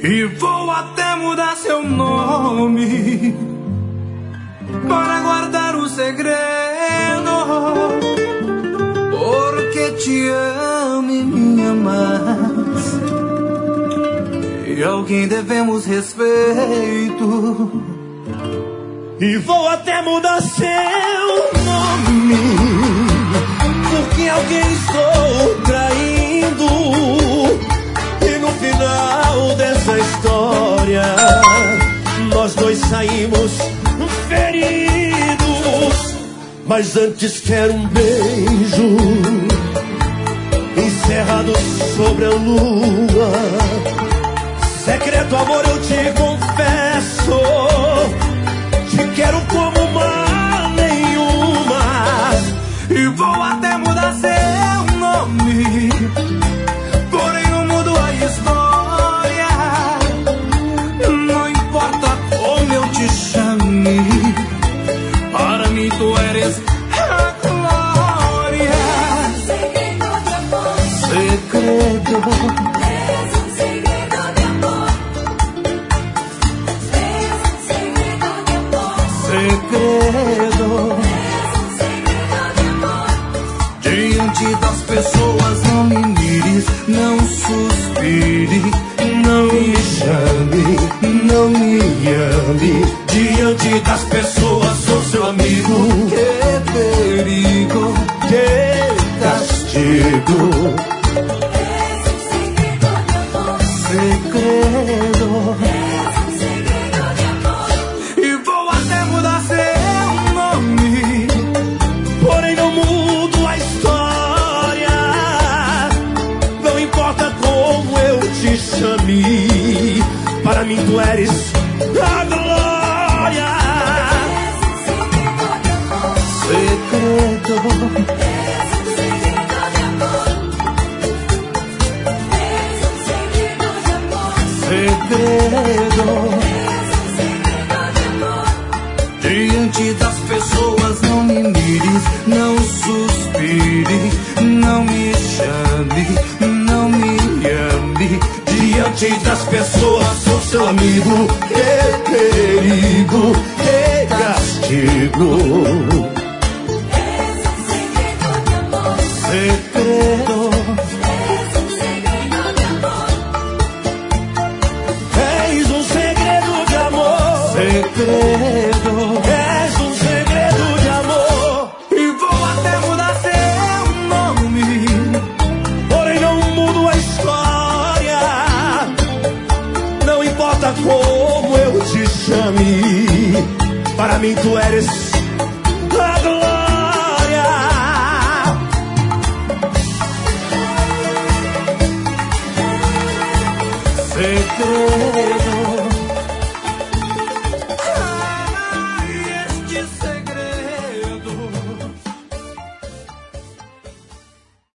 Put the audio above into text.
E vou até mudar seu nome para guardar o segredo, porque te amo e me amas, e alguém devemos respeito. E vou até mudar seu nome, porque alguém estou traindo. E no final dessa história, nós dois saímos feridos. Mas antes quero um beijo encerrado sobre a lua. Secreto amor, eu te confesso, te quero como uma nenhuma. E vou até mudar seu nome, porém não mudo a história. Não importa como eu te chame, para mim tu eres a glória. Segredo de amor, segredo. És um segredo de amor. És um segredo de amor. Segredo. És um segredo de amor. Diante das pessoas não me mires, não suspire, não me chame, não me ame. Diante das pessoas sou seu amigo. Que perigo, que castigo. És um segredo de amor. Segredo. És um segredo de amor. E vou até mudar seu nome, porém não mudo a história. Não importa como eu te chame, para mim tu eres a glória. Segredo. És um segredo de amor. És um segredo de amor. Segredo. És um segredo de amor. Diante das pessoas não me mires, não suspire, não me chame, não me ame. Diante das pessoas sou seu amigo. Que perigo, que castigo. És um segredo de amor. Segredo. És um segredo de amor. És um segredo de amor. Segredo. És um segredo de amor. E vou até mudar seu nome, porém não mudo a história. Não importa como eu te chame, para mim tu eres a glória.